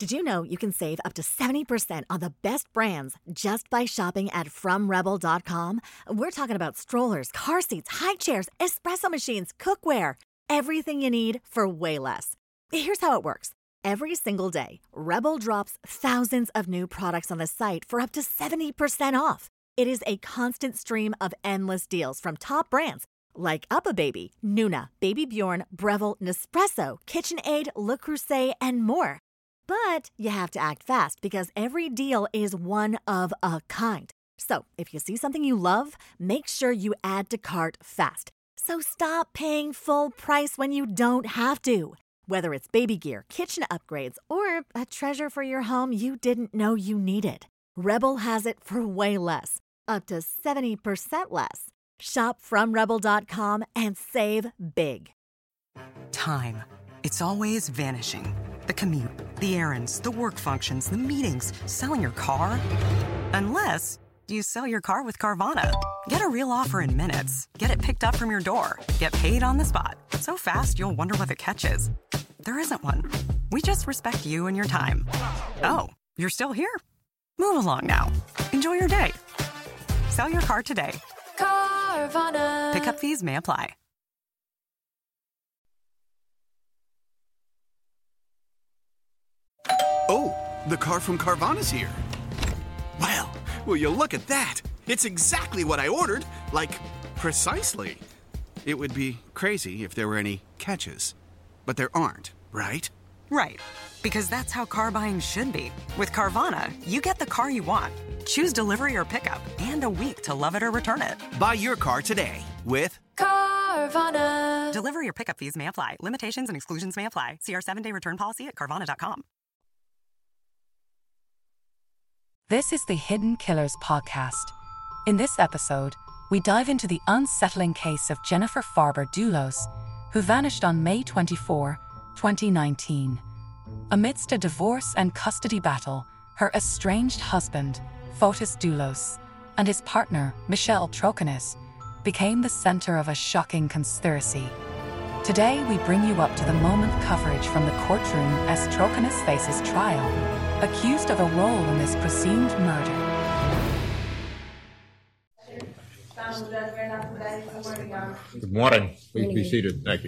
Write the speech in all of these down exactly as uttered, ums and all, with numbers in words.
Did you know you can save up to seventy percent on the best brands just by shopping at from rebel dot com? We're talking about strollers, car seats, high chairs, espresso machines, cookware, everything you need for way less. Here's how it works. Every single day, Rebel drops thousands of new products on the site for up to seventy percent off. It is a constant stream of endless deals from top brands like UPPAbaby, Nuna, Baby Bjorn, Breville, Nespresso, KitchenAid, Le Creuset, and more. But you have to act fast because every deal is one of a kind. So if you see something you love, make sure you add to cart fast. So stop paying full price when you don't have to. Whether it's baby gear, kitchen upgrades, or a treasure for your home you didn't know you needed, Rebel has it for way less, up to seventy percent less. Shop from rebel dot com and save big. Time. It's always vanishing. The commute, the errands, the work functions, the meetings, selling your car. Unless you sell your car with Carvana. Get a real offer in minutes. Get it picked up from your door. Get paid on the spot. So fast, you'll wonder what the catch is. There isn't one. We just respect you and your time. Oh, you're still here? Move along now. Enjoy your day. Sell your car today. Carvana. Pickup fees may apply. Oh, the car from Carvana's here. Well, will you look at that? It's exactly what I ordered. Like, precisely. It would be crazy if there were any catches. But there aren't, right? Right. Because that's how car buying should be. With Carvana, you get the car you want. Choose delivery or pickup and a week to love it or return it. Buy your car today with Carvana. Delivery or pickup fees may apply. Limitations and exclusions may apply. See our seven-day return policy at Carvana dot com. This is the Hidden Killers podcast. In this episode, we dive into the unsettling case of Jennifer Farber-Dulos, who vanished on May twenty-fourth, twenty nineteen. Amidst a divorce and custody battle, her estranged husband, Fotis Dulos, and his partner, Michelle Troconis, became the center of a shocking conspiracy. Today, we bring you up to the moment coverage from the courtroom as Troconis faces trial, accused of a role in this presumed murder. Good morning. Please be seated. Thank you.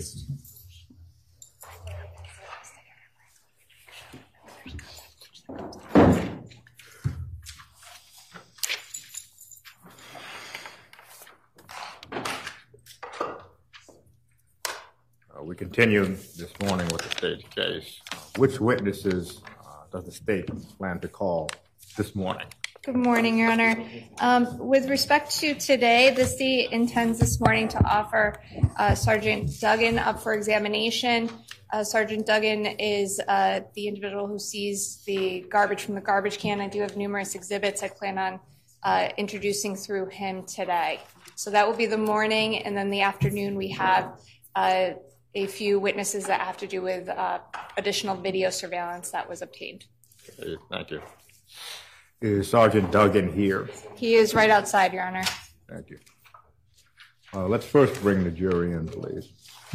Uh, we continue this morning with the state's case. Uh, which witnesses uh, does the state plan to call this morning? Good morning, Your Honor. Um, with respect to today, the state intends this morning to offer uh, Sergeant Duggan up for examination. Uh, Sergeant Duggan is uh, the individual who sees the garbage from the garbage can. I do have numerous exhibits I plan on uh, introducing through him today. So that will be the morning, and then the afternoon we have uh, a few witnesses that have to do with uh, additional video surveillance that was obtained. Okay, thank you. Is Sergeant Duggan here? He is right outside, Your Honor. Thank you. Uh, let's first bring the jury in, please.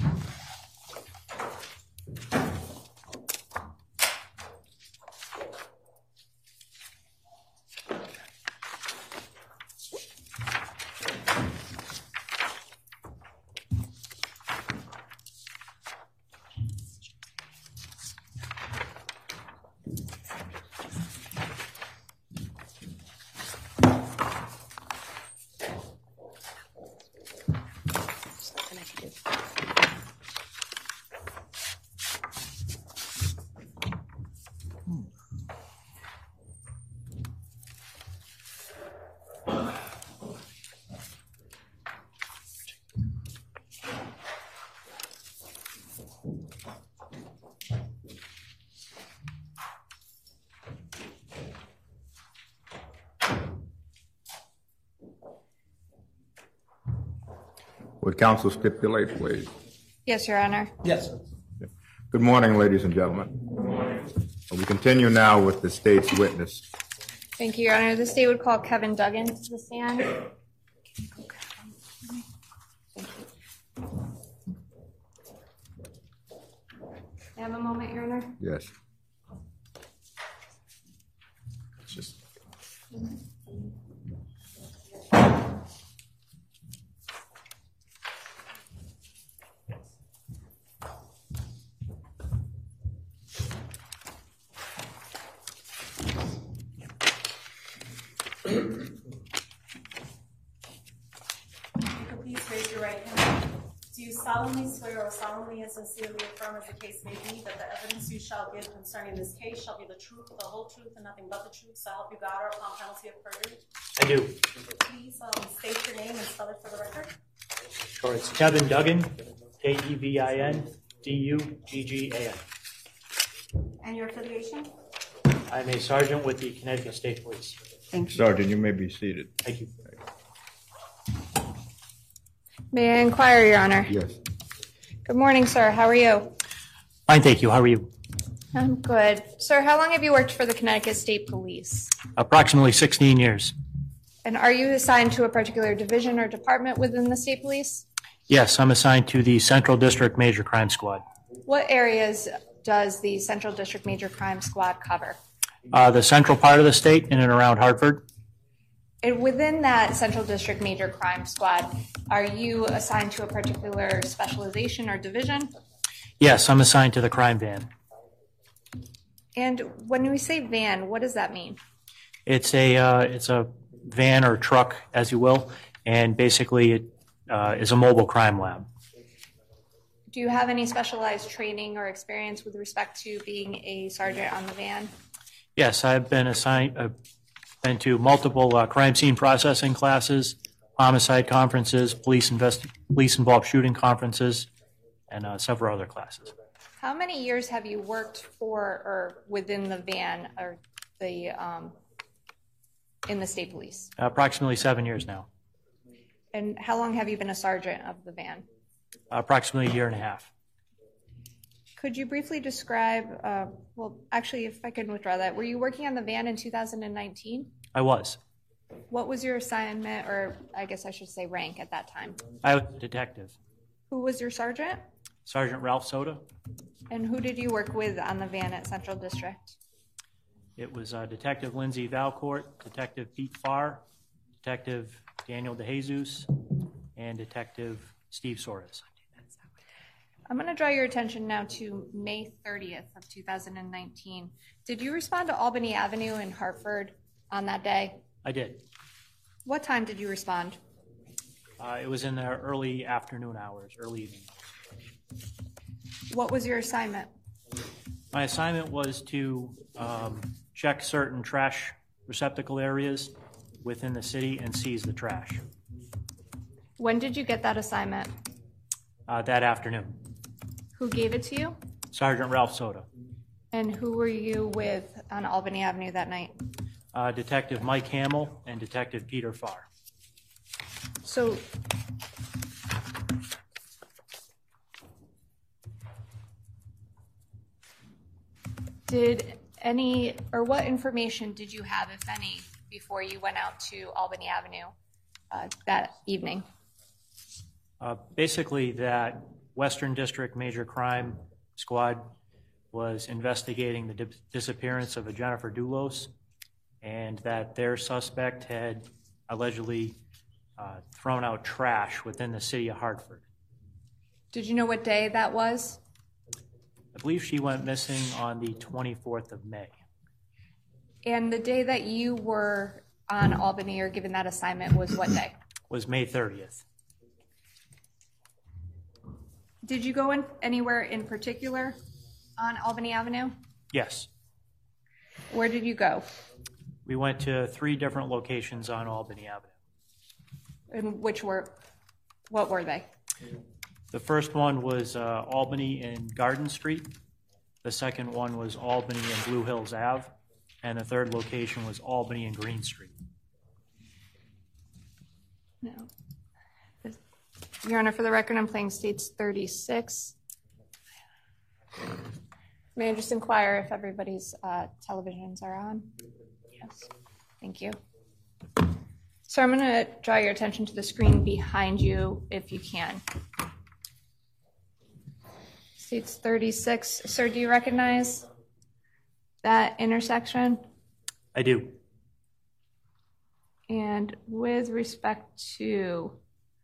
Would counsel stipulate, please? Yes, Your Honor. Yes, sir. Good morning, ladies and gentlemen. Good morning. We continue now with the state's witness. Thank you, Your Honor. The state would call Kevin Duggan to the stand. Thank you. May I have a moment, Your Honor? Yes. solemnly swear or solemnly and sincerely affirm, as the case may be, that the evidence you shall give concerning this case shall be the truth, the whole truth, and nothing but the truth, so help you God, or upon penalty of perjury? I do. Please um, state your name and spell it for the record. Sure, it's Kevin Duggan, K E V I N D U G G A N. And your affiliation? I'm a sergeant with the Connecticut State Police. Thank you. Sergeant, you may be seated. Thank you. May I inquire, Your Honor? Yes. Good morning, sir. How are you? Fine, thank you. How are you? I'm good. Sir, how long have you worked for the Connecticut State Police? Approximately sixteen years. And are you assigned to a particular division or department within the State Police? Yes, I'm assigned to the Central District Major Crime Squad. What areas does the Central District Major Crime Squad cover? Uh, the central part of the state in and around Hartford. And within that Central District Major Crime Squad, are you assigned to a particular specialization or division? Yes, I'm assigned to the crime van. And when we say van, what does that mean? It's a uh, it's a van or truck, as you will, and basically it uh, is a mobile crime lab. Do you have any specialized training or experience with respect to being a sergeant on the van? Yes, I've been assigned, uh, been to multiple uh, crime scene processing classes, homicide conferences, police invest, police involved shooting conferences, and uh, several other classes. How many years have you worked for or within the van or the um, in the state police? Uh, approximately seven years now. And how long have you been a sergeant of the van? Uh, approximately a year and a half. Could you briefly describe, uh, well, actually, if I can withdraw that, were you working on the van in two thousand nineteen? I was. What was your assignment, or I guess I should say rank at that time? I was a detective. Who was your sergeant? Sergeant Ralph Soda. And who did you work with on the van at Central District? It was uh, Detective Lindsay Valcourt, Detective Pete Farr, Detective Daniel DeJesus, and Detective Steve Soares. I'm going to draw your attention now to May thirtieth of two thousand nineteen. Did you respond to Albany Avenue in Hartford on that day? I did. What time did you respond? Uh, it was in the early afternoon hours, early evening. What was your assignment? My assignment was to um, check certain trash receptacle areas within the city and seize the trash. When did you get that assignment? Uh, that afternoon. Who gave it to you? Sergeant Ralph Soda. And who were you with on Albany Avenue that night? Uh, Detective Mike Hamill and Detective Peter Farr. So, did any, or what information did you have, if any, before you went out to Albany Avenue uh, that evening? Uh, basically, that Western District Major Crime Squad was investigating the di- disappearance of a Jennifer Dulos, and that their suspect had allegedly uh, thrown out trash within the city of Hartford. Did you know what day that was? I believe she went missing on the twenty-fourth of May. And the day that you were on Albany or given that assignment was what day? Was May thirtieth. Did you go in anywhere in particular on Albany Avenue? Yes. Where did you go? We went to three different locations on Albany Avenue. And which were, what were they? The first one was uh, Albany and Garden Street. The second one was Albany and Blue Hills Ave. And the third location was Albany and Green Street. No. Your Honor, for the record, I'm playing States thirty-six. May I just inquire if everybody's uh, televisions are on? Yes. Thank you. So I'm going to draw your attention to the screen behind you, if you can. States thirty-six. Sir, do you recognize that intersection? I do. And with respect to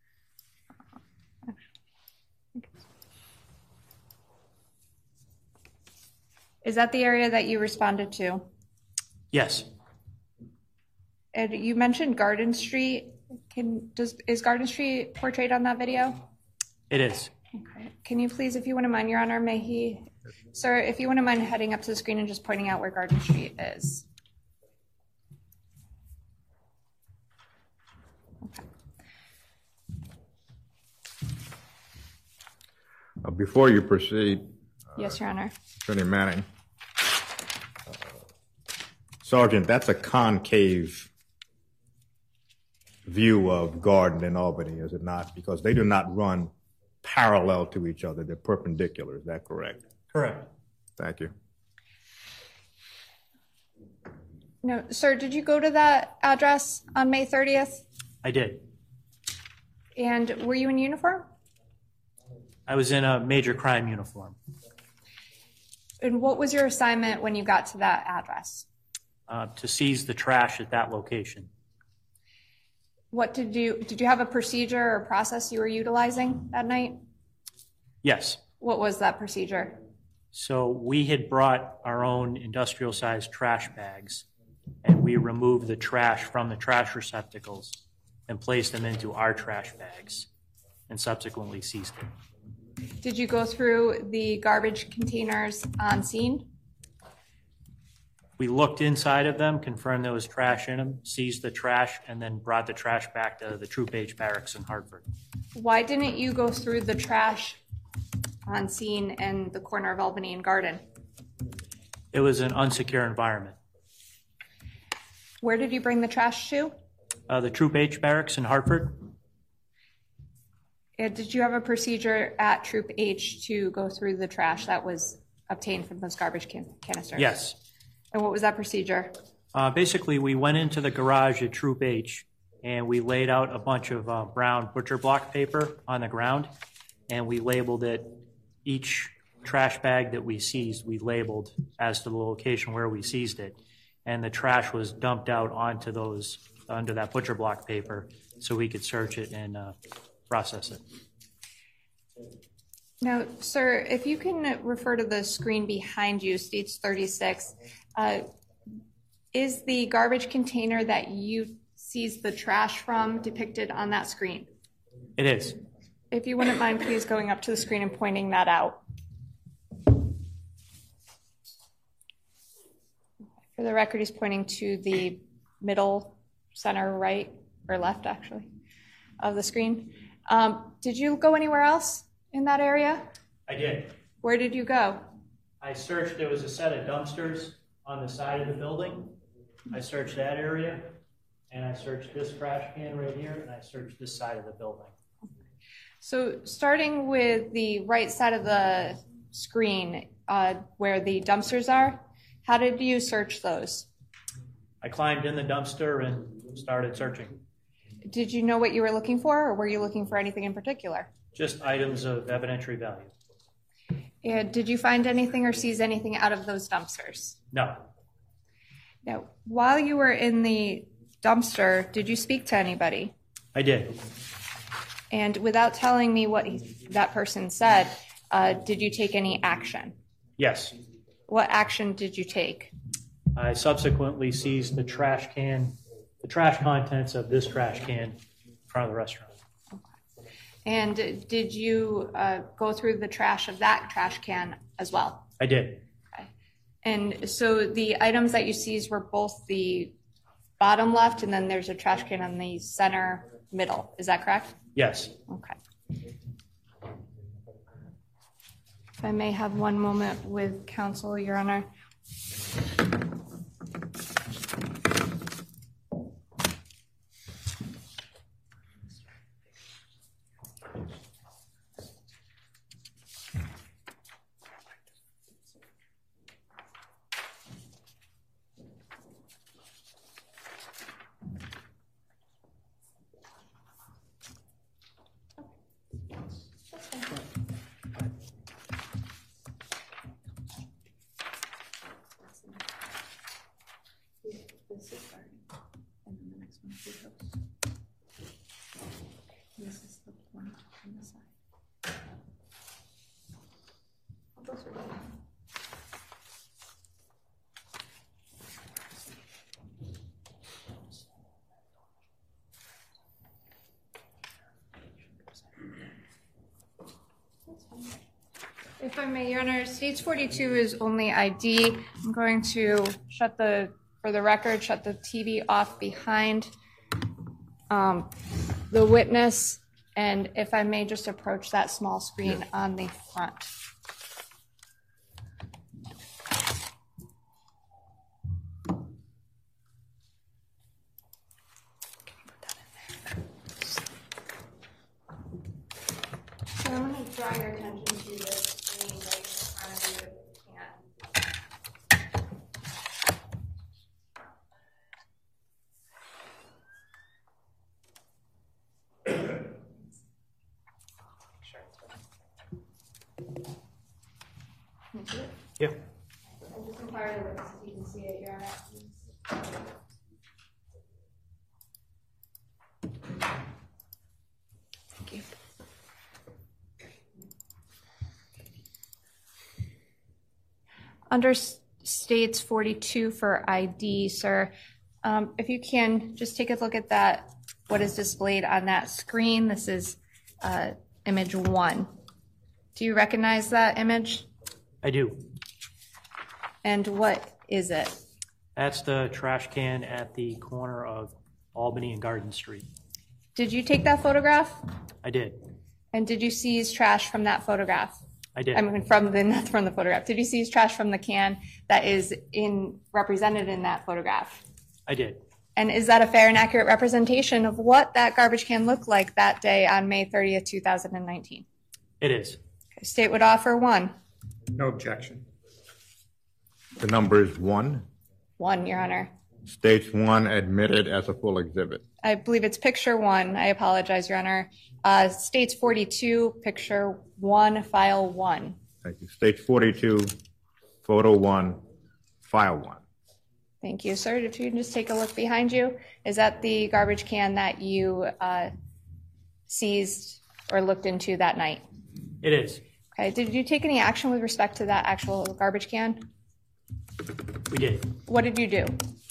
is that the area that you responded to? Yes. And you mentioned Garden Street. Can does is Garden Street portrayed on that video? It is. Okay. Can you please, if you wouldn't mind, Your Honor, may he, sir, if you wouldn't mind heading up to the screen and just pointing out where Garden Street is. Okay. Uh, before you proceed, Yes, Your Honor. Attorney Manning, uh, Sergeant, that's a concave view of Garden and Albany, is it not? Because they do not run parallel to each other. They're perpendicular. Is that correct? Correct. Thank you. No, sir, did you go to that address on May thirtieth? I did. And were you in uniform? I was in a major crime uniform. And what was your assignment when you got to that address? Uh, to seize the trash at that location. What did you, did you have a procedure or process you were utilizing that night? Yes. What was that procedure? So we had brought our own industrial-sized trash bags, and we removed the trash from the trash receptacles and placed them into our trash bags, and subsequently seized it. Did you go through the garbage containers on scene? We looked inside of them, confirmed there was trash in them, seized the trash, and then brought the trash back to the Troop H barracks in Hartford. Why didn't you go through the trash on scene in the corner of Albany and Garden? It was an unsecure environment. Where did you bring the trash to? Uh, the Troop H barracks in Hartford. And did you have a procedure at Troop H to go through the trash that was obtained from those garbage can- canisters? Yes. And what was that procedure? Uh, basically, we went into the garage at Troop H, and we laid out a bunch of uh, brown butcher block paper on the ground, and we labeled it. Each trash bag that we seized, we labeled as to the location where we seized it, and the trash was dumped out onto those, under that butcher block paper, so we could search it and uh, process it. Now, sir, if you can refer to the screen behind you, stage thirty-six, uh, is the garbage container that you seized the trash from depicted on that screen? It is. If you wouldn't mind, please going up to the screen and pointing that out. For the record, he's pointing to the middle, center, right, or left, actually, of the screen. Um, did you go anywhere else in that area? I did. Where did you go? I searched, there was a set of dumpsters on the side of the building. I searched that area, and I searched this trash can right here, and I searched this side of the building. So starting with the right side of the screen uh, where the dumpsters are, how did you search those? I climbed in the dumpster and started searching. Did you know what you were looking for, or were you looking for anything in particular? Just items of evidentiary value. And did you find anything or seize anything out of those dumpsters? No. Now, while you were in the dumpster, did you speak to anybody? I did. And without telling me what he, that person said, uh, did you take any action? Yes. What action did you take? I subsequently seized the trash can, the trash contents of this trash can in front of the restaurant. Okay. And did you uh, go through the trash of that trash can as well? I did. Okay. And so the items that you seized were both the bottom left, and then there's a trash can on the center middle. Is that correct? Yes. Okay. If I may have one moment with counsel, Your Honor. If I may, Your Honor, States forty-two is only I D. I'm going to shut the, for the record, shut the T V off behind um, the witness. And if I may just approach that small screen yes. on the front. So I'm going to draw your attention to this screen right in front of you if you can. Can you see it? Yeah. I just inquired the witness if you can see it, Your Honor. Thank you. Under States forty-two for I D, sir, um, if you can just take a look at that, what is displayed on that screen. This is uh, image one. Do you recognize that image? I do. And what is it? That's the trash can at the corner of Albany and Garden Street. Did you take that photograph? I did. And did you seize trash from that photograph? I did. I mean, from the not from the photograph. Did you seize trash from the can that is in represented in that photograph? I did. And is that a fair and accurate representation of what that garbage can looked like that day on May thirtieth, two thousand nineteen? It is. Okay, State would offer one. No objection. The number is one. One, Your Honor. States one admitted as a full exhibit. I believe it's picture one. I apologize, Your Honor. Uh, States forty-two, picture one, file one. Thank you. States forty-two, photo one, file one. Thank you, sir. If you can just take a look behind you, is that the garbage can that you uh, seized or looked into that night? It is. Okay. Did you take any action with respect to that actual garbage can? We did. What did you do?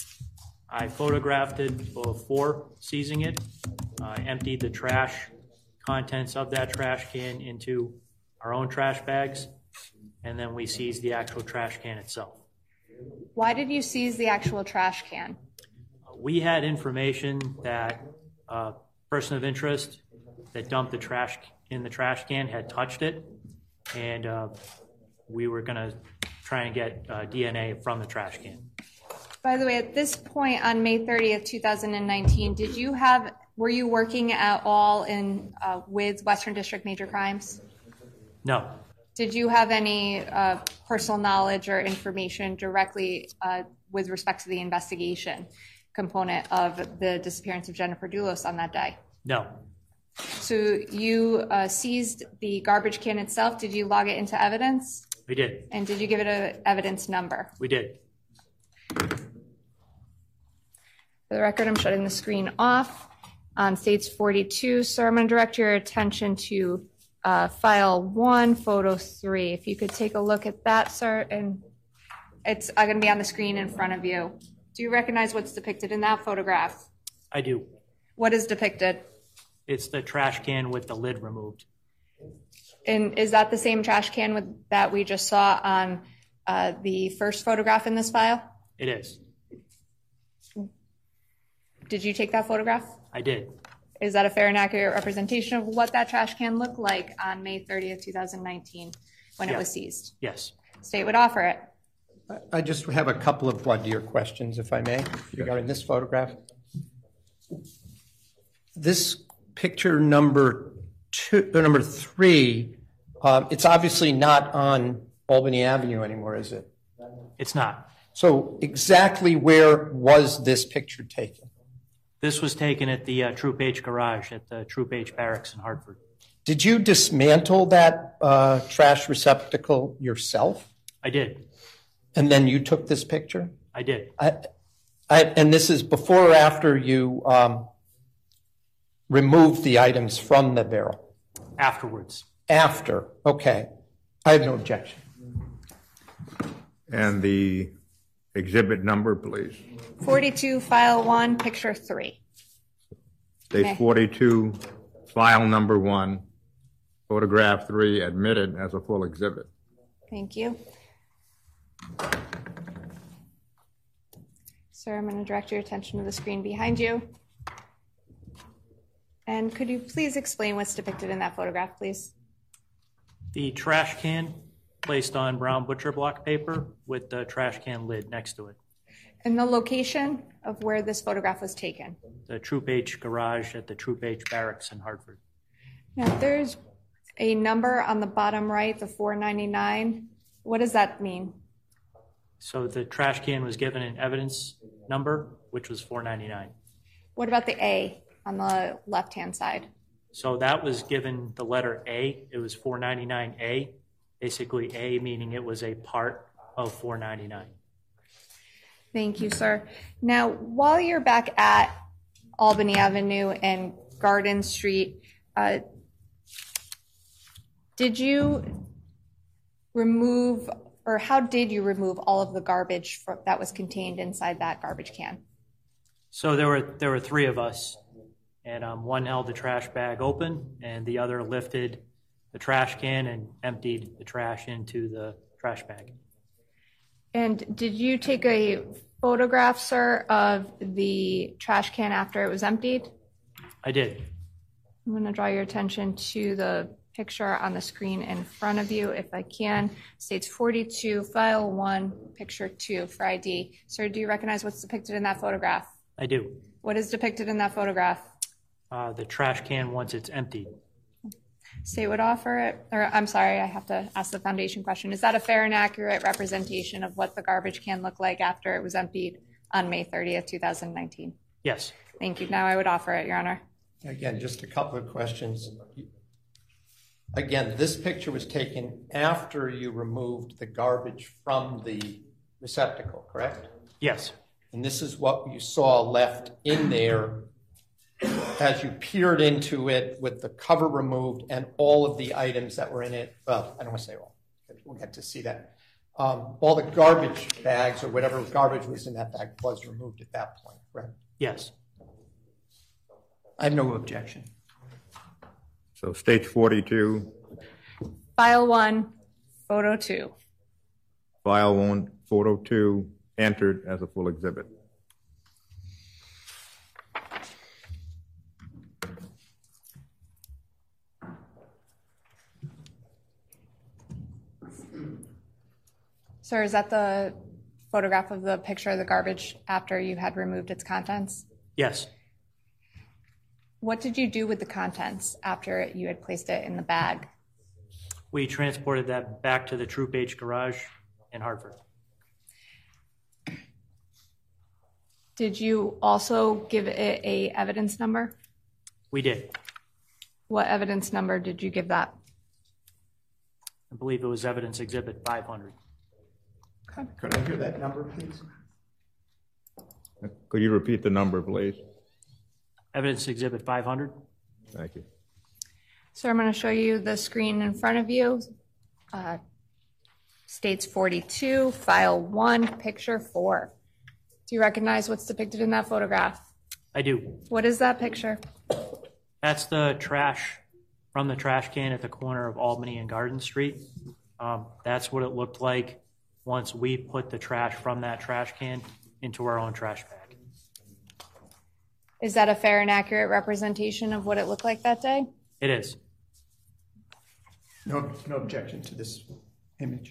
I photographed it before seizing it, uh, emptied the trash contents of that trash can into our own trash bags, and then we seized the actual trash can itself. Why did you seize the actual trash can? We had information that a person of interest that dumped the trash in the trash can had touched it, and uh, we were going to try and get uh, D N A from the trash can. By the way, at this point on May thirtieth, two thousand nineteen, did you have, were you working at all in uh, with Western District Major Crimes? No. Did you have any uh, personal knowledge or information directly uh, with respect to the investigation component of the disappearance of Jennifer Dulos on that day? No. So you uh, seized the garbage can itself. Did you log it into evidence? We did. And did you give it an evidence number? We did. For the record, I'm shutting the screen off. On States forty-two, sir, I'm going to direct your attention to uh, file one, photo three. If you could take a look at that, sir, and it's uh, going to be on the screen in front of you. Do you recognize what's depicted in that photograph? I do. What is depicted? It's the trash can with the lid removed. And is that the same trash can with, that we just saw on uh, the first photograph in this file? It is. Did you take that photograph? I did. Is that a fair and accurate representation of what that trash can looked like on May thirtieth, two thousand nineteen when yes. it was seized? Yes. State would offer it. I just have a couple of voir dire questions, if I may, regarding this photograph. This picture number two, or number three, um, it's obviously not on Albany Avenue anymore, is it? It's not. So exactly where was this picture taken? This was taken at the uh, Troop H garage at the Troop H barracks in Hartford. Did you dismantle that uh, trash receptacle yourself? I did. And then you took this picture? I did. I, I, and this is before or after you um, removed the items from the barrel? Afterwards. After. Okay. I have no objection. And the exhibit number, please. forty-two, file one, picture three. State Okay. forty-two, file number one, photograph three, admitted as a full exhibit. Thank you. Sir, I'm going to direct your attention to the screen behind you. And could you please explain what's depicted in that photograph, please? The trash can placed on brown butcher block paper with the trash can lid next to it. And the location of where this photograph was taken? The Troop H garage at the Troop H barracks in Hartford. Now, there's a number on the bottom right, the four ninety-nine. What does that mean? So the trash can was given an evidence number, which was four ninety-nine. What about the A on the left-hand side? So that was given the letter A. It was four ninety-nine A. Basically A meaning it was a part of four ninety-nine. Thank you, sir. Now, while you're back at Albany Avenue and Garden Street, uh, did you remove, or how did you remove all of the garbage for, that was contained inside that garbage can? So there were there were three of us, and um, one held the trash bag open, and the other lifted the trash can and emptied the trash into the trash bag. And did you take a photograph, sir, of the trash can after it was emptied? I did. I'm going to draw your attention to the picture on the screen in front of you, if I can. States forty-two, file one, picture two for I D. Sir, do you recognize what's depicted in that photograph? I do. What is depicted in that photograph? Uh, the trash can once it's emptied. State would offer it, or I'm sorry, I have to ask the foundation question. Is that a fair and accurate representation of what the garbage can looked like after it was emptied on May thirtieth, two thousand nineteen? Yes. Thank you. Now I would offer it, Your Honor. Again, just a couple of questions. Again, this picture was taken after you removed the garbage from the receptacle, correct? Yes. And this is what you saw left in there as you peered into it with the cover removed and all of the items that were in it. Well, I don't want to say all. We'll get to see that. Um, all the garbage bags or whatever garbage was in that bag was removed at that point, correct? Yes. I have no objection. So stage forty-two, File one, photo two. file one, photo two, entered as a full exhibit. Sir, is that the photograph of the picture of the garbage after you had removed its contents? Yes. What did you do with the contents after you had placed it in the bag? We transported that back to the Troop H garage in Hartford. Did you also give it a evidence number? We did. What evidence number did you give that? I believe it was evidence exhibit five hundred. Okay. Could I hear that number, please? Could you repeat the number, please? Evidence exhibit five hundred. Thank you. So I'm going to show you the screen in front of you. Uh, states forty-two, file one, picture four. Do you recognize what's depicted in that photograph? I do. What is that picture? That's the trash from the trash can at the corner of Albany and Garden Street. Um, that's what it looked like once we put the trash from that trash can into our own trash bag. Is that a fair and accurate representation of what it looked like that day? It is. No, no objection to this image.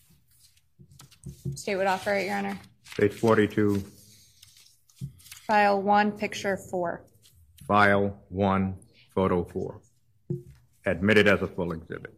State would offer it, Your Honor. Stage forty-two, File one, picture four. file one, photo four. Admitted as a full exhibit.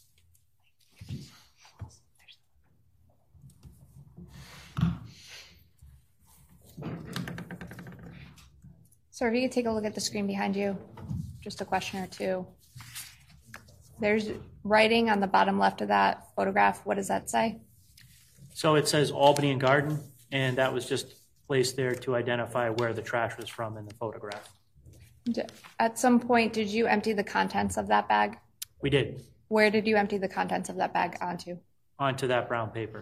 Sir, if you could take a look at the screen behind you, just a question or two. There's writing on the bottom left of that photograph. What does that say? So it says Albany and Garden, and that was just placed there to identify where the trash was from in the photograph. At some point, did you empty the contents of that bag? We did. Where did you empty the contents of that bag onto? Onto that brown paper.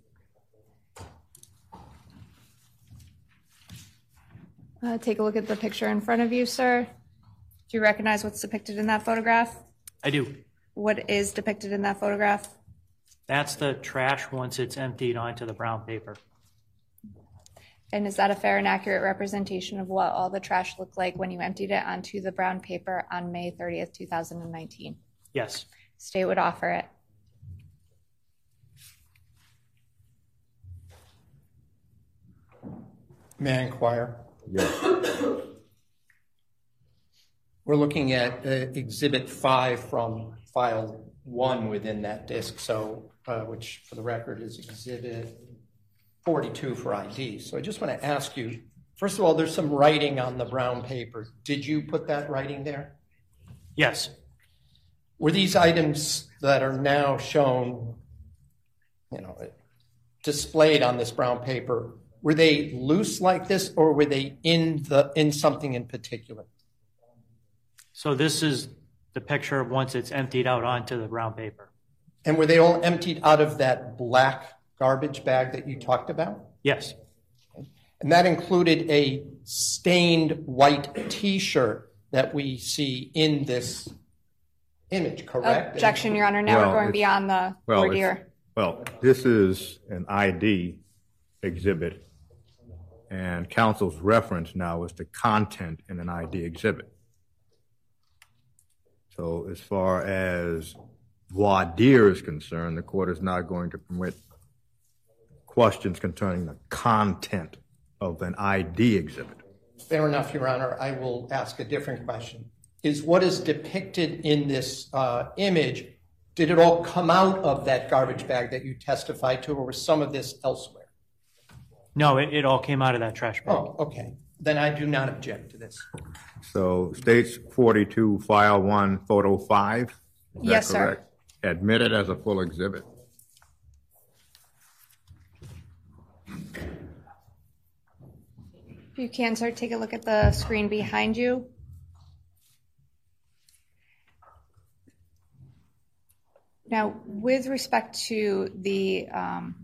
Uh, take a look at the picture in front of you, sir. Do you recognize what's depicted in that photograph? I do. What is depicted in that photograph? That's the trash once it's emptied onto the brown paper. And is that a fair and accurate representation of what all the trash looked like when you emptied it onto the brown paper on May thirtieth, two thousand nineteen? Yes. State would offer it. May I inquire? Yes. We're looking at uh, Exhibit five from File one within that disk, so uh, which, for the record, is Exhibit forty-two for I D. So I just want to ask you, first of all, there's some writing on the brown paper. Did you put that writing there? Yes. Were these items that are now shown, you know, displayed on this brown paper, were they loose like this, or were they in the in something in particular? So this is the picture of once it's emptied out onto the brown paper. And were they all emptied out of that black garbage bag that you talked about? Yes. And that included a stained white T-shirt that we see in this image, correct? Objection, Your Honor. Now Well, we're going it's- beyond the Well, voir it's- dire. well, this is an I D exhibit, and counsel's reference now is the content in an I D exhibit. So as far as voir dire is concerned, the court is not going to permit questions concerning the content of an I D exhibit. Fair enough, Your Honor. I will ask a different question. Is what is depicted in this uh, image, did it all come out of that garbage bag that you testified to, or was some of this elsewhere? No, it, it all came out of that trash bag. Oh, okay. Then I do not object to this. So states forty-two, file one, photo five. Is that Yes, sir. correct? Admitted as a full exhibit. If you can, sir, take a look at the screen behind you. Now, with respect to the um,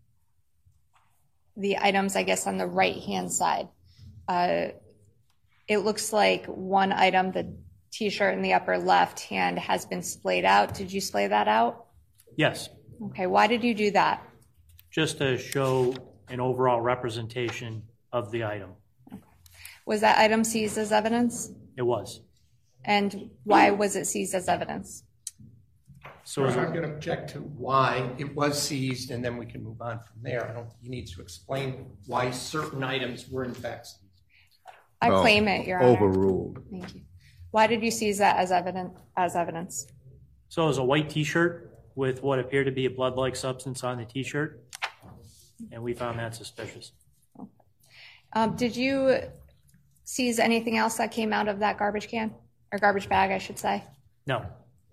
the items, I guess, on the right-hand side, uh, it looks like one item, the T-shirt in the upper left hand, has been splayed out. Did you splay that out? Yes. Okay, why did you do that? Just to show an overall representation of the item. Was that item seized as evidence? It was. And why was it seized as evidence? So I'm going to object to why it was seized, and then we can move on from there. I don't. He needs to explain why certain items were in fact seized. I Well, claim it, Your Honor. Overruled. Thank you. Why did you seize that as evident as evidence? So it was a white T-shirt with what appeared to be a blood-like substance on the T-shirt, and we found that suspicious. Um, did you seize anything else that came out of that garbage can, or garbage bag, I should say? No.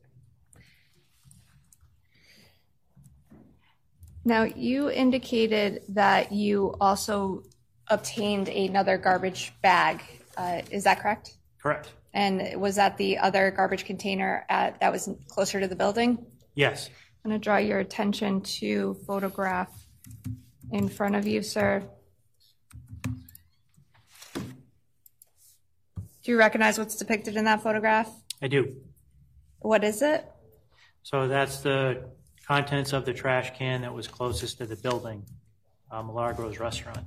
Now, you indicated that you also obtained another garbage bag. Uh, is that correct? Correct. And was that the other garbage container at, that was closer to the building? Yes. I'm going to draw your attention to photograph in front of you, sir. Do you recognize what's depicted in that photograph? I do. What is it? So that's the contents of the trash can that was closest to the building, uh, Milagros Restaurant.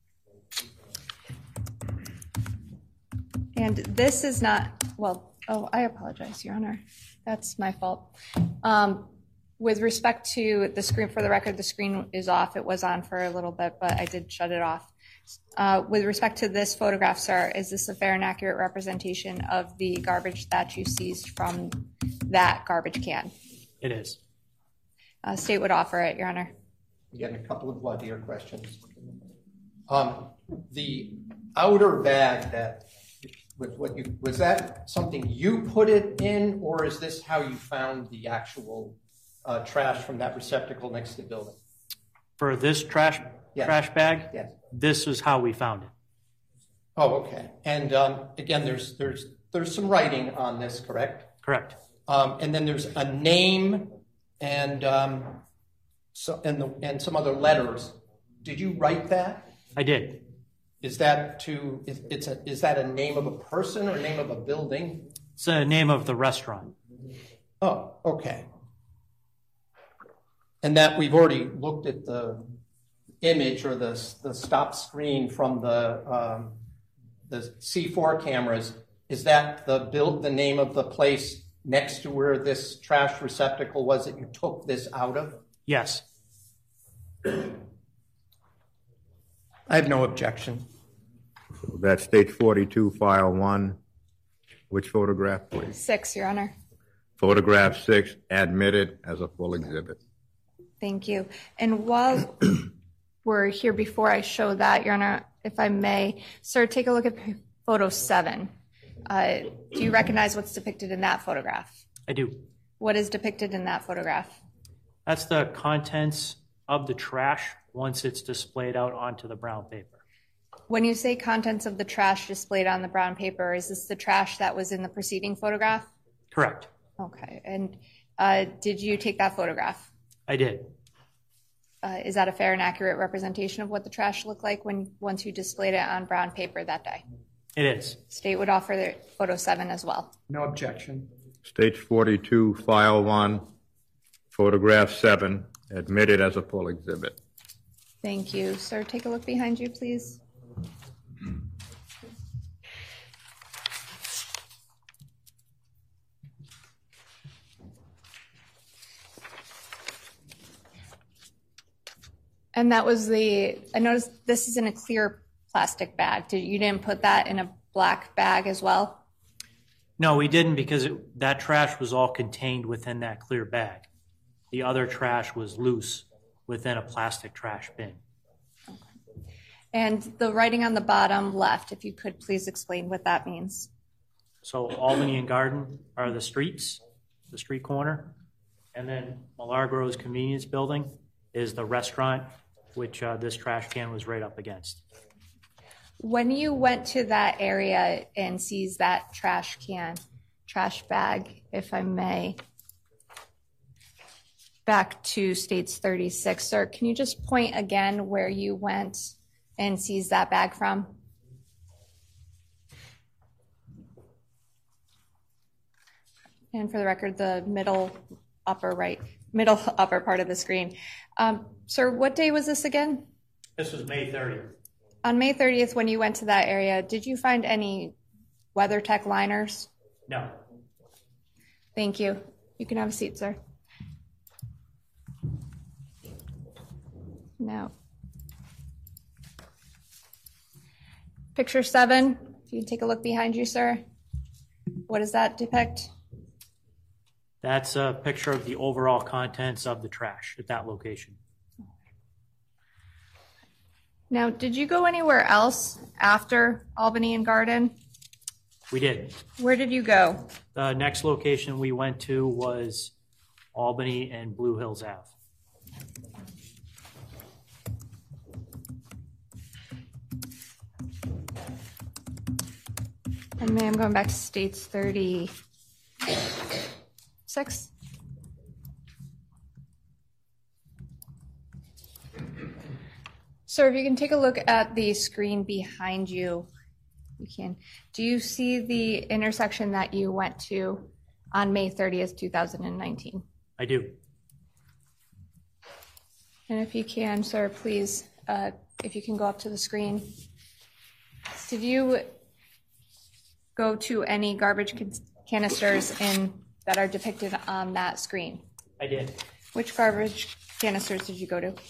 And this is not, well, oh, I apologize, Your Honor. That's my fault. Um, with respect to the screen, for the record, the screen is off. It was on for a little bit, but I did shut it off. Uh, with respect to this photograph, sir, is this a fair and accurate representation of the garbage that you seized from that garbage can? It is. Uh, state would offer it, Your Honor. Again, a couple of voir dire questions. Um, the outer bag that was what you was that something you put it in, or is this how you found the actual uh, trash from that receptacle next to the building? For this trash Yes. trash bag, Yes. this is how we found it. Oh, okay. And um, again, there's there's there's some writing on this, correct? Correct. Um, and then there's a name and um, so and the and some other letters. Did you write that? I did. Is that to is, it's a is that a name of a person or a name of a building? It's the name of the restaurant. Oh, okay. And that we've already looked at the image or the, the stop screen from the, um, the C four cameras. Is that the build, the name of the place next to where this trash receptacle was that you took this out of? Yes. I have no objection. So that's stage forty-two, file one. Which photograph, please? Six, Your Honor. Photograph six, admitted as a full exhibit. Thank you. And while we're here, before I show that, Your Honor, if I may, sir, take a look at photo seven. Uh, do you recognize what's depicted in that photograph? I do. What is depicted in that photograph? That's the contents of the trash once it's displayed out onto the brown paper. When you say contents of the trash displayed on the brown paper, is this the trash that was in the preceding photograph? Correct. Okay. And uh, did you take that photograph? I did. Uh, is that a fair and accurate representation of what the trash looked like when once you displayed it on brown paper that day? It is. State would offer the photo seven as well. No objection. Stage forty-two, file one, photograph seven, admitted as a full exhibit. Thank you. Sir, take a look behind you, please. And that was the, I noticed this is in a clear plastic bag. Did, you didn't put that in a black bag as well? No, we didn't, because it, that trash was all contained within that clear bag. The other trash was loose within a plastic trash bin. Okay. And the writing on the bottom left, if you could please explain what that means. So Albany and Garden are the streets, the street corner, and then Milagros Convenience Building is the restaurant, which uh, this trash can was right up against. When you went to that area and seized that trash can, trash bag, if I may, back to States thirty-six, sir, can you just point again where you went and seized that bag from? And for the record, the middle upper right, middle upper part of the screen. Um, sir, what day was this again? This was May thirtieth. On May thirtieth, when you went to that area, did you find any WeatherTech liners? No. Thank you. You can have a seat, sir. Now, picture seven, if you can take a look behind you, sir. What does that depict? That's a picture of the overall contents of the trash at that location. Now, did you go anywhere else after Albany and Garden? We did. Where did you go? The next location we went to was Albany and Blue Hills Avenue. And may I'm going back to States thirty-six. Sir, if you can take a look at the screen behind you, you can. Do you see the intersection that you went to on May thirtieth, two thousand nineteen? I do. And if you can, sir, please, uh, if you can go up to the screen. Did you go to any garbage can- canisters in that are depicted on that screen? I did. Which garbage canisters did you go to?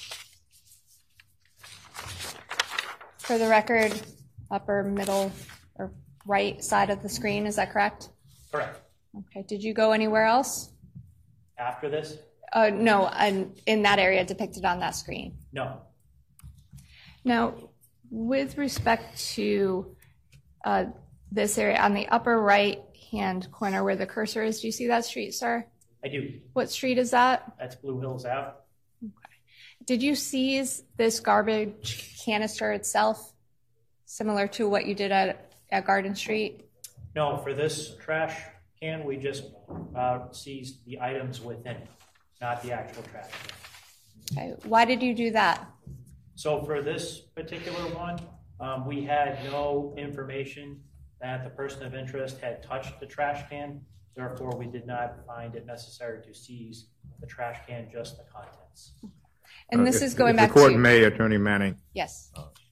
For the record, upper, middle, or right side of the screen, is that correct? Correct. Okay. Did you go anywhere else? After this? Uh, no, in, in that area depicted on that screen. No. Now, with respect to uh, this area on the upper right-hand corner where the cursor is, do you see that street, sir? I do. What street is that? That's Blue Hills Avenue. Did you seize this garbage canister itself, similar to what you did at, at Garden Street? No, for this trash can, we just uh, seized the items within it, not the actual trash can. Okay. Why did you do that? So for this particular one, um, we had no information that the person of interest had touched the trash can Therefore, we did not find it necessary to seize the trash can, just the contents. And this Uh, is if- going if back the court to... may, Attorney Manning. Yes.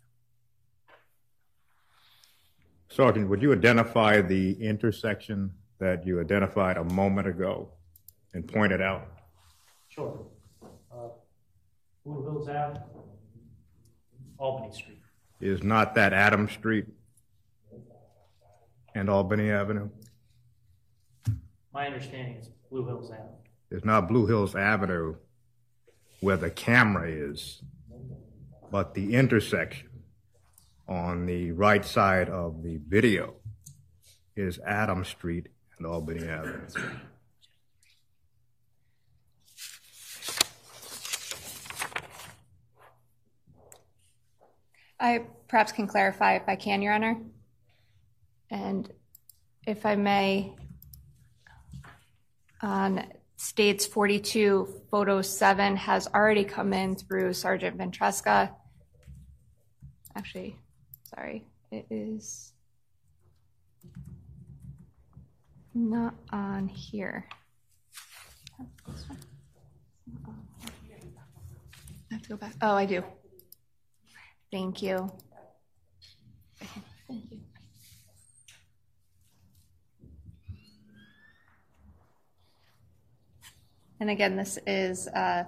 Sergeant, would you identify the intersection that you identified a moment ago and pointed out? Sure. Uh, Blue Hills Ave, Albany Street. Is not that Adams Street and Albany Avenue? My understanding is Blue Hills Ave. It's not Blue Hills Avenue where the camera is, but the intersection on the right side of the video is Adams Street and Albany Avenue. I perhaps can clarify if I can, Your Honor. And if I may, on States forty-two, photo seven has already come in through Sergeant Ventresca. Actually, sorry, it is not on here. I have to go back. Oh, I do. Thank you. Thank you. And again, this is uh,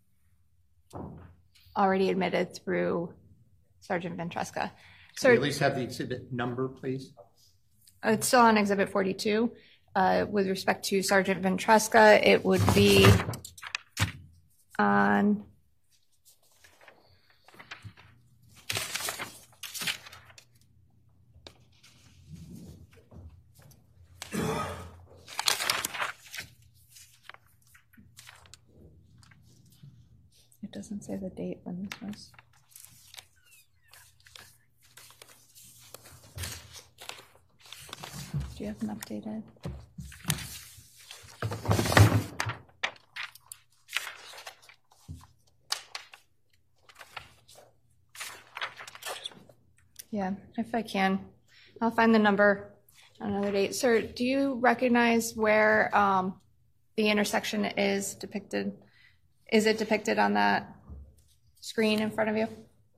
already admitted through Sergeant Ventresca. So at least have the exhibit number, please. It's still on Exhibit forty-two. Uh, with respect to Sergeant Ventresca, it would be on it doesn't say the date when this was. Do you have an updated? Yeah, if I can, I'll find the number on another date. Sir, do you recognize where um, the intersection is depicted? Is it depicted on that screen in front of you?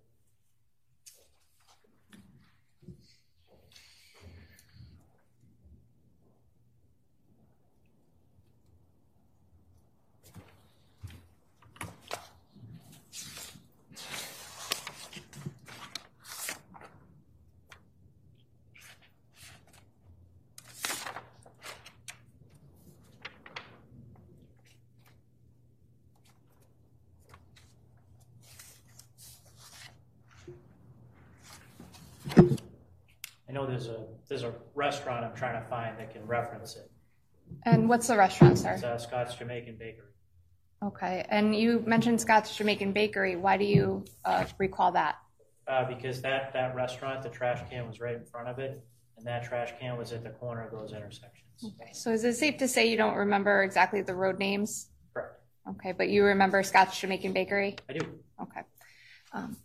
I know there's a there's a restaurant I'm trying to find that can reference it. And what's the restaurant, sir? It's uh, Scott's Jamaican Bakery. Okay, and you mentioned Scott's Jamaican Bakery. Why do you uh, recall that? Uh, because that, that restaurant, the trash can was right in front of it, and that trash can was at the corner of those intersections. Okay, so is it safe to say you don't remember exactly the road names? Correct. Okay, but you remember Scott's Jamaican Bakery? I do. Okay. Um,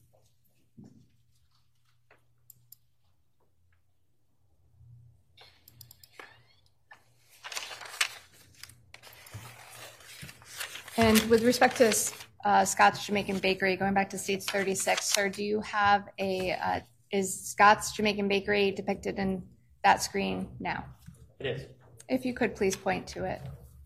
And with respect to uh, Scott's Jamaican Bakery, going back to States thirty-six, sir, do you have a, uh, is Scott's Jamaican Bakery depicted in that screen now? It is. If you could please point to it.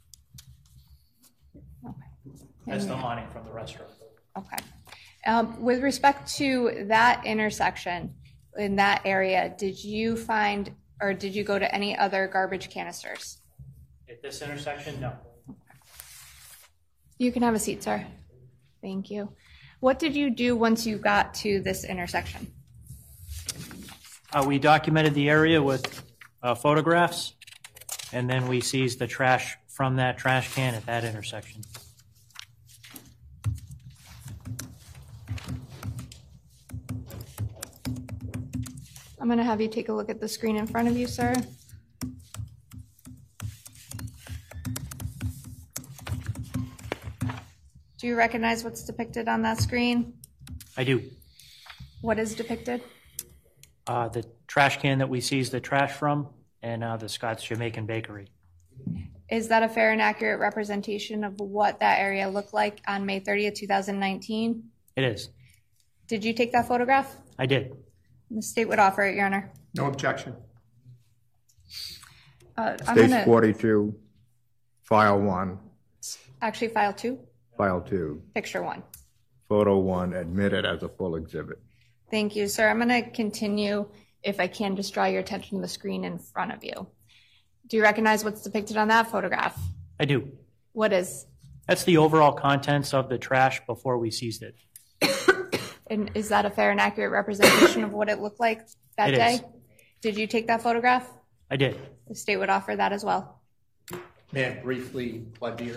Okay. That's the awning from the restaurant. Okay. Um, with respect to that intersection in that area, did you find, or did you go to any other garbage canisters? At this intersection, no. You can have a seat, sir. Thank you. What did you do once you got to this intersection? Uh, we documented the area with uh, photographs, and then we seized the trash from that trash can at that intersection. I'm going to have you take a look at the screen in front of you, sir. Do you recognize what's depicted on that screen? I do. What is depicted? Uh, the trash can that we seized the trash from, and uh, the Scott's Jamaican Bakery. Is that a fair and accurate representation of what that area looked like on May thirtieth, two thousand nineteen? It is. Did you take that photograph? I did. The state would offer it, Your Honor. No objection. Uh, I'm Stage gonna forty-two, file one, actually file two, file two, picture one. photo one, admitted as a full exhibit. Thank you, sir. I'm going to continue, if I can, just draw your attention to the screen in front of you. Do you recognize what's depicted on that photograph? I do. What is? That's the overall contents of the trash before we seized it. And is that a fair and accurate representation of what it looked like that It day? is. Did you take that photograph? I did. The state would offer that as well. May I briefly, Vladimir?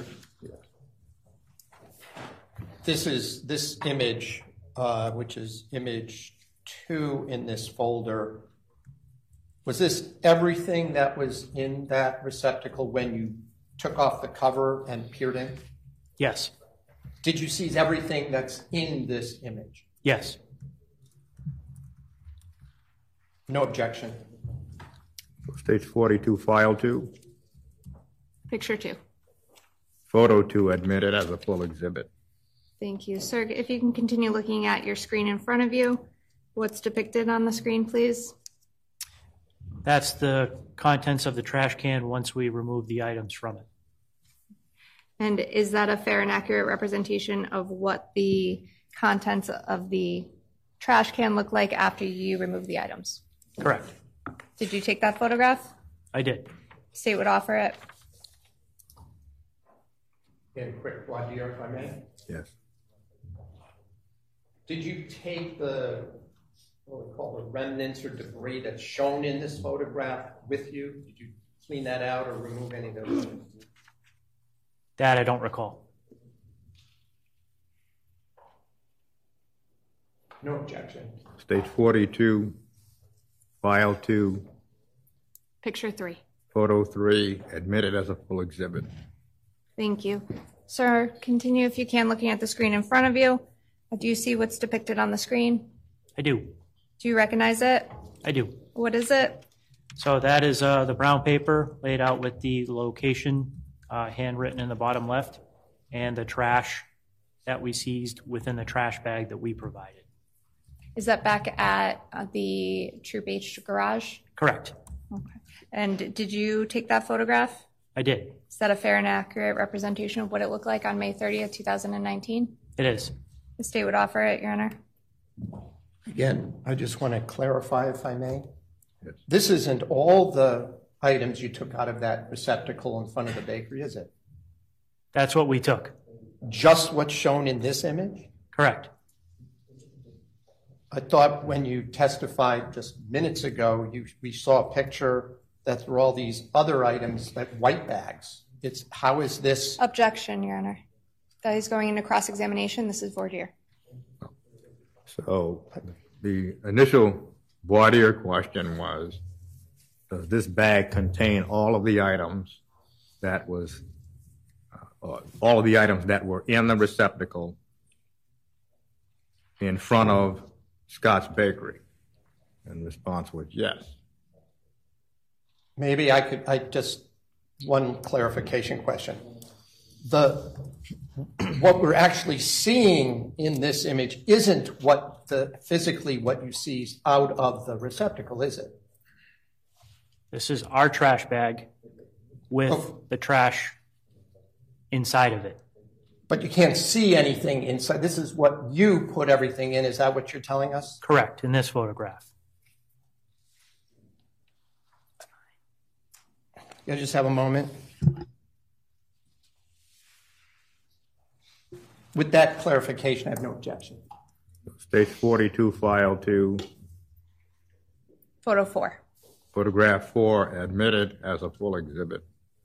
This is this image, uh, which is image two in this folder. Was this everything that was in that receptacle when you took off the cover and peered in? Yes. Did you seize everything that's in this image? Yes. No objection. Stage forty-two, file two, Picture two. photo two, admitted as a full exhibit. Thank you. Sir, if you can continue looking at your screen in front of you, what's depicted on the screen, please? That's the contents of the trash can once we remove the items from it. And is that a fair and accurate representation of what the contents of the trash can look like after you remove the items? Correct. Did you take that photograph? I did. State would offer it. And quick, Vladimir, if I may. Yes. Did you take the, what we call the remnants or debris that's shown in this photograph with you? Did you clean that out or remove any of those? That I don't recall. No objection. Stage forty-two, file two, Picture three. photo three, admitted as a full exhibit. Thank you. Sir, continue if you can looking at the screen in front of you. Do you see what's depicted on the screen? I do. Do you recognize it? I do. What is it? So that is uh, the brown paper laid out with the location uh, handwritten in the bottom left and the trash that we seized within the trash bag that we provided. Is that back at uh, the Troop H garage? Correct. Okay. And did you take that photograph? I did. Is that a fair and accurate representation of what it looked like on May thirtieth, two thousand nineteen? It is. The state would offer it, Your Honor. Again, I just want to clarify, if I may. Yes. This isn't all the items you took out of that receptacle in front of the bakery, is it? That's what we took. Just what's shown in this image? Correct. I thought when you testified just minutes ago, you, we saw a picture that there were all these other items, like white bags. It's, how is this? Objection, Your Honor. That is going into cross-examination. This is voir dire. So the initial voir dire question was, does this bag contain all of the items that was, uh, all of the items that were in the receptacle in front of Scott's Bakery? And the response was yes. Maybe I could, I just, one clarification question. The, what we're actually seeing in this image isn't what the, physically what you see out of the receptacle, is it? This is our trash bag with Oh. the trash inside of it. But you can't see anything inside. This is what you put everything in. Is that what you're telling us? Correct, in this photograph. You just have a moment. With that clarification, I have no objection. Stage forty-two, file two, Photo four. photograph four, admitted as a full exhibit.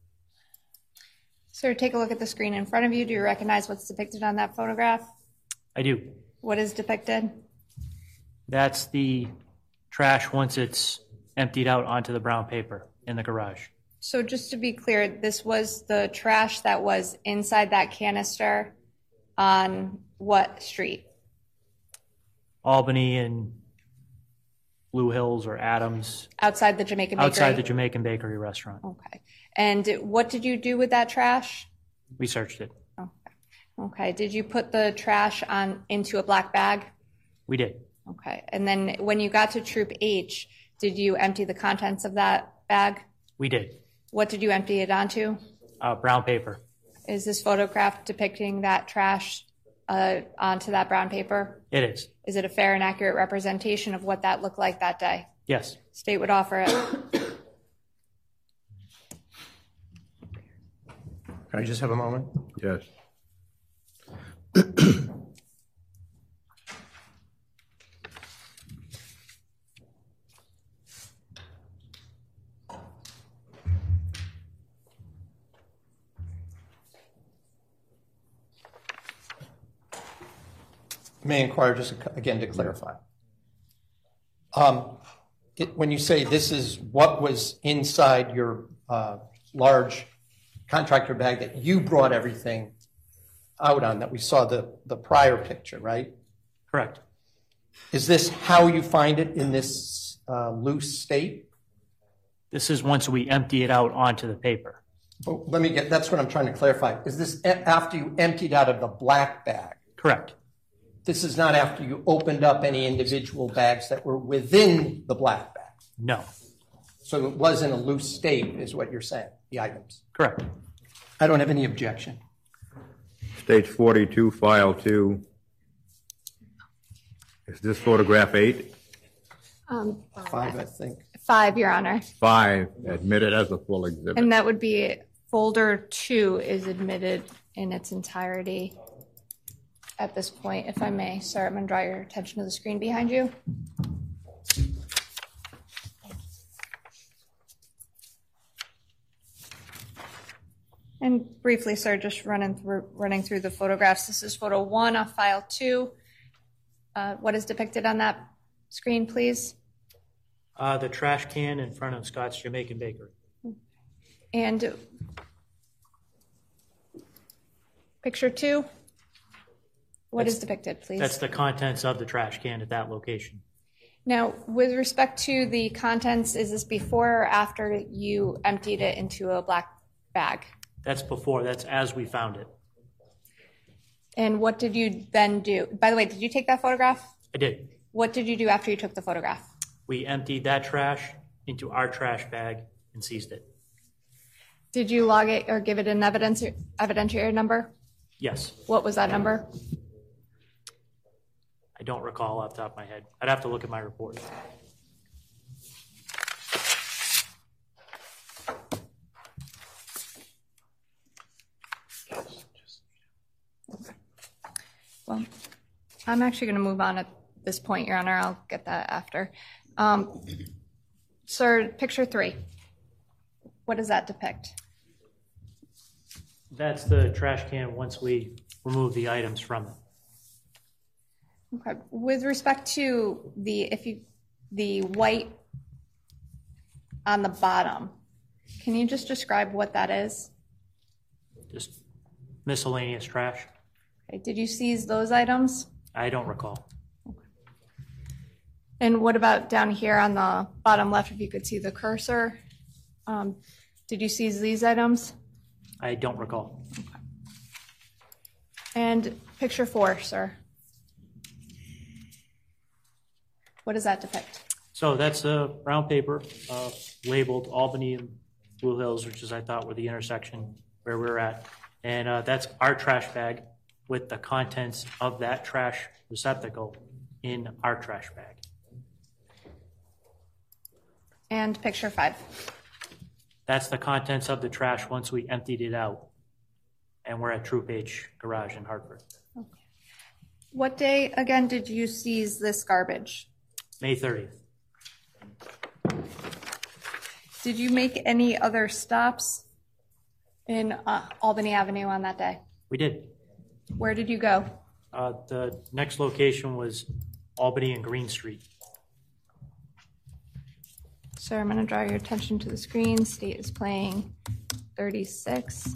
Sir, take a look at the screen in front of you. Do you recognize what's depicted on that photograph? I do. What is depicted? That's the trash once it's emptied out onto the brown paper in the garage. So just to be clear, this was the trash that was inside that canister on what street? Albany and Blue Hills or Adams. Outside the Jamaican Bakery? Outside the Jamaican Bakery restaurant. Okay. And what did you do with that trash? We searched it. Okay. Okay. Did you put the trash on into a black bag? We did. Okay. And then when you got to Troop H, did you empty the contents of that bag? We did. What did you empty it onto? Uh, brown paper. Is this photograph depicting that trash uh, onto that brown paper? It is. Is it a fair and accurate representation of what that looked like that day? Yes. State would offer it. Can I just have a moment? Yes. May I inquire just again to clarify? Um, it, when you say this is what was inside your uh, large contractor bag that you brought everything out on, that we saw the, the prior picture, right? Correct. Is this how you find it in this uh, loose state? This is once we empty it out onto the paper. But let me get, that's what I'm trying to clarify. Is this a- after you emptied out of the black bag? Correct. This is not after you opened up any individual bags that were within the black bag? No. So it was in a loose state, is what you're saying, the items? Correct. I don't have any objection. Stage forty-two, file two. Is this photograph eight? Um, Five, I think. Five, Your Honor. Five, admitted as a full exhibit. And that would be folder two is admitted in its entirety at this point, if I may. Sir, I'm going to draw your attention to the screen behind you. And briefly, sir, just running through running through the photographs. This is photo one of file two. Uh, what is depicted on that screen, please? Uh, the trash can in front of Scott's Jamaican Bakery. And picture two, what That's- is depicted, please? That's the contents of the trash can at that location. Now, with respect to the contents, is this before or after you emptied it into a black bag? That's before. That's as we found it. And what did you then do? By the way, did you take that photograph? I did. What did you do after you took the photograph? We emptied that trash into our trash bag and seized it. Did you log it or give it an evidence evidentiary number? Yes. What was that number? I don't recall off the top of my head. I'd have to look at my report. Well, I'm actually going to move on at this point, Your Honor. I'll get that after. Um, sir, picture three. What does that depict? That's the trash can once we remove the items from it. Okay. With respect to the if you the white on the bottom, can you just describe what that is? Just miscellaneous trash. Okay. Did you seize those items? I don't recall. And what about down here on the bottom left, if you could see the cursor? Um, did you seize these items? I don't recall. Okay. And picture four, sir. What does that depict? So that's a brown paper uh, labeled Albany and Blue Hills, which is I thought were the intersection where we're at. And uh, that's our trash bag with the contents of that trash receptacle in our trash bag. And picture five. That's the contents of the trash once we emptied it out. And we're at Troop H Garage in Hartford. Okay. What day, again, did you seize this garbage? May thirtieth. Did you make any other stops in uh, Albany Avenue on that day? We did. Where did you go? Uh, the next location was Albany and Green Street. Sir, I'm going to draw your attention to the screen. State is playing thirty-six.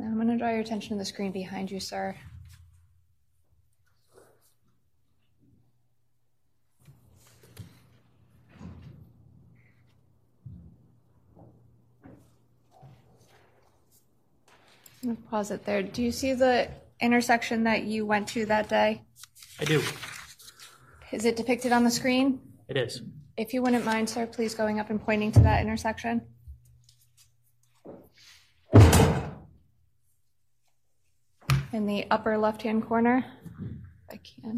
Now I'm going to draw your attention to the screen behind you, sir. I'm going to pause it there. Do you see the intersection that you went to that day? I do. Is it depicted on the screen? It is. If you wouldn't mind, sir, please going up and pointing to that intersection. In the upper left-hand corner, if I can.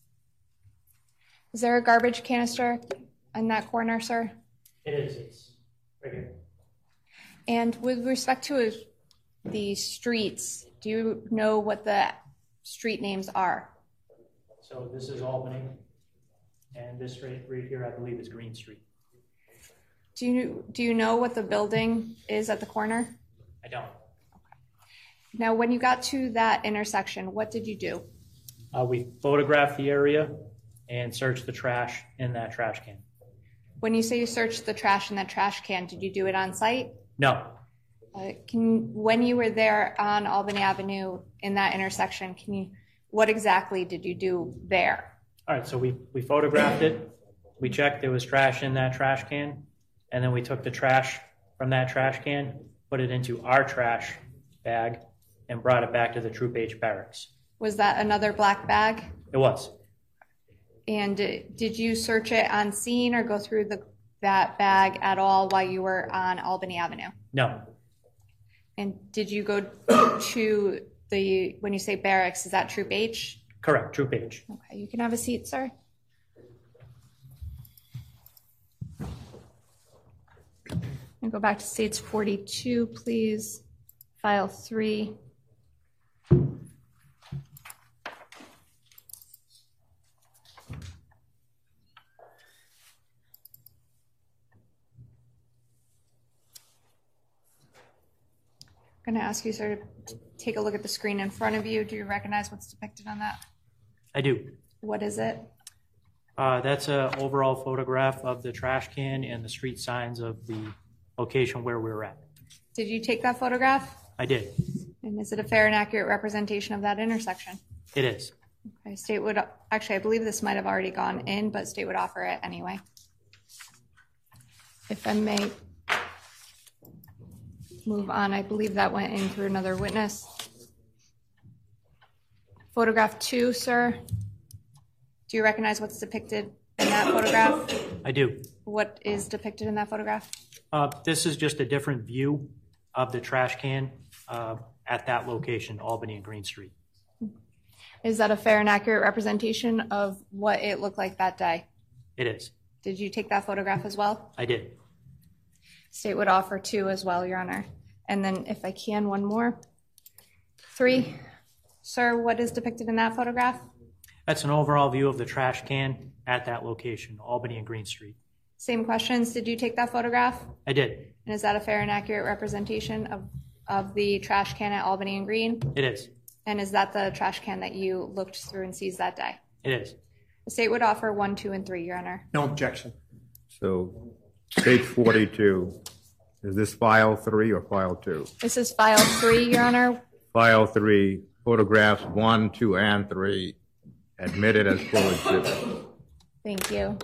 Is there a garbage canister in that corner, sir? It is. It's right here. And with respect to the streets, do you know what the street names are? So this is Albany, and this street right here, I believe, is Green Street. Do you do you know what the building is at the corner? I don't. Now, when you got to that intersection, what did you do? Uh, we photographed the area and searched the trash in that trash can. When you say you searched the trash in that trash can, did you do it on site? No. Uh, can when you were there on Albany Avenue in that intersection, can you? What exactly did you do there? All right, so we, we photographed it. We checked there was trash in that trash can, and then we took the trash from that trash can, put it into our trash bag, and brought it back to the Troop H barracks. Was that another black bag? It was. And uh, did you search it on scene or go through the that bag at all while you were on Albany Avenue? No. And did you go to the, when you say barracks, is that Troop H? Correct, Troop H. Okay, you can have a seat, sir. And go back to States forty-two, please. File three. I'm going to ask you, sir, to take a look at the screen in front of you. Do you recognize what's depicted on that? I do. What is it? Uh, that's an overall photograph of the trash can and the street signs of the location where we were at. Did you take that photograph? I did. And is it a fair and accurate representation of that intersection? It is. Okay, State would, actually, I believe this might have already gone in, but State would offer it anyway. If I may move on, I believe that went in through another witness. Photograph two, sir. Do you recognize what's depicted in that photograph? I do. What is depicted in that photograph? Uh, this is just a different view of the trash can uh, at that location, Albany and Green Street. Is that a fair and accurate representation of what it looked like that day? It is. Did you take that photograph as well? I did. State would offer two as well, Your Honor. And then if I can, one more. Three. Sir, what is depicted in that photograph? That's an overall view of the trash can at that location, Albany and Green Street. Same questions. Did you take that photograph? I did. And is that a fair and accurate representation of, of the trash can at Albany and Green? It is. And is that the trash can that you looked through and seized that day? It is. The state would offer one, two, and three, Your Honor. No objection. So, State forty-two, is this file three or file two? This is file three, Your Honor. File three, photographs one, two, and three, admitted as full exhibit. Thank you.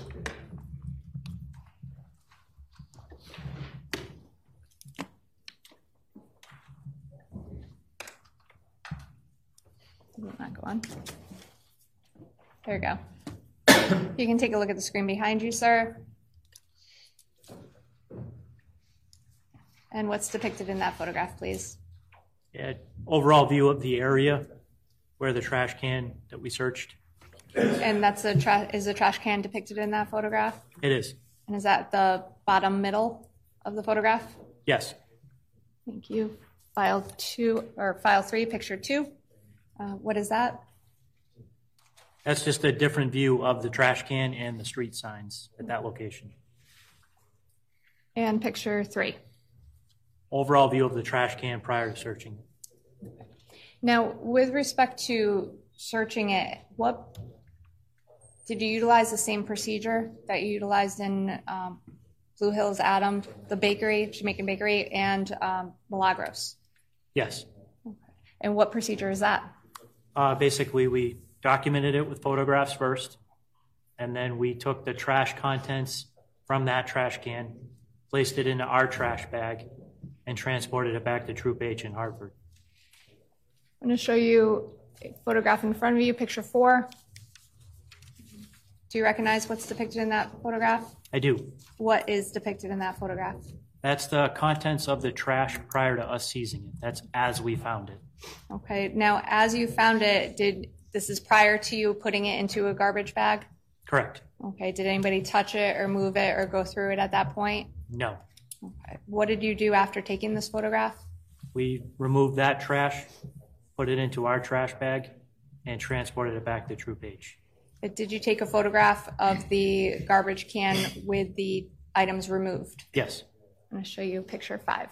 Will not go on. There you go. You can take a look at the screen behind you, sir. And what's depicted in that photograph, please? Yeah, overall view of the area where the trash can that we searched. And that's a tra- is the trash can depicted in that photograph? It is. And is that the bottom middle of the photograph? Yes. Thank you. File two or file three, picture two. Uh, what is that? That's just a different view of the trash can and the street signs at that location. And picture three. Overall view of the trash can prior to searching it. Now, with respect to searching it, what did you utilize the same procedure that you utilized in um, Blue Hills, Adam, the bakery, Jamaican bakery, and um, Milagros? Yes. And what procedure is that? Uh, basically, we documented it with photographs first, and then we took the trash contents from that trash can, placed it into our trash bag, and transported it back to Troop H in Hartford. I'm going to show you a photograph in front of you, picture four. Do you recognize what's depicted in that photograph? I do. What is depicted in that photograph? That's the contents of the trash prior to us seizing it. That's as we found it. Okay. Now, as you found it, did this is prior to you putting it into a garbage bag? Correct. Okay. Did anybody touch it or move it or go through it at that point? No. Okay. What did you do after taking this photograph? We removed that trash, put it into our trash bag, and transported it back to Troop H. But did you take a photograph of the garbage can with the items removed? Yes. I'm going to show you picture five.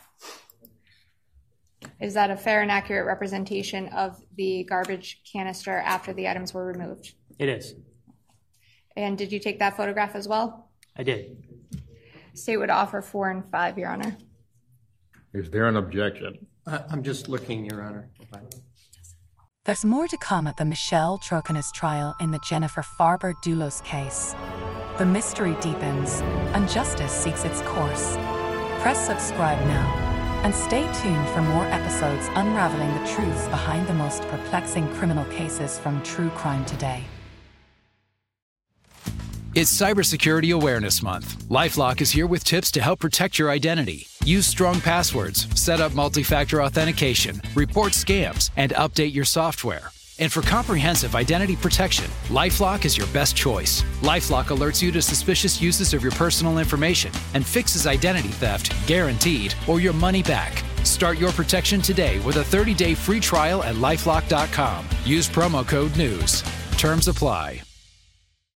Is that a fair and accurate representation of the garbage canister after the items were removed? It is. And did you take that photograph as well? I did. State would offer four and five, Your Honor. Is there an objection? Uh, I'm just looking, Your Honor. There's more to come at the Michelle Troconis trial in the Jennifer Farber Dulos case. The mystery deepens, and justice seeks its course. Press subscribe now, and stay tuned for more episodes unraveling the truths behind the most perplexing criminal cases from True Crime Today. It's Cybersecurity Awareness Month. LifeLock is here with tips to help protect your identity. Use strong passwords, set up multi-factor authentication, report scams, and update your software. And for comprehensive identity protection, LifeLock is your best choice. LifeLock alerts you to suspicious uses of your personal information and fixes identity theft, guaranteed, or your money back. Start your protection today with a thirty-day free trial at LifeLock dot com. Use promo code NEWS. Terms apply.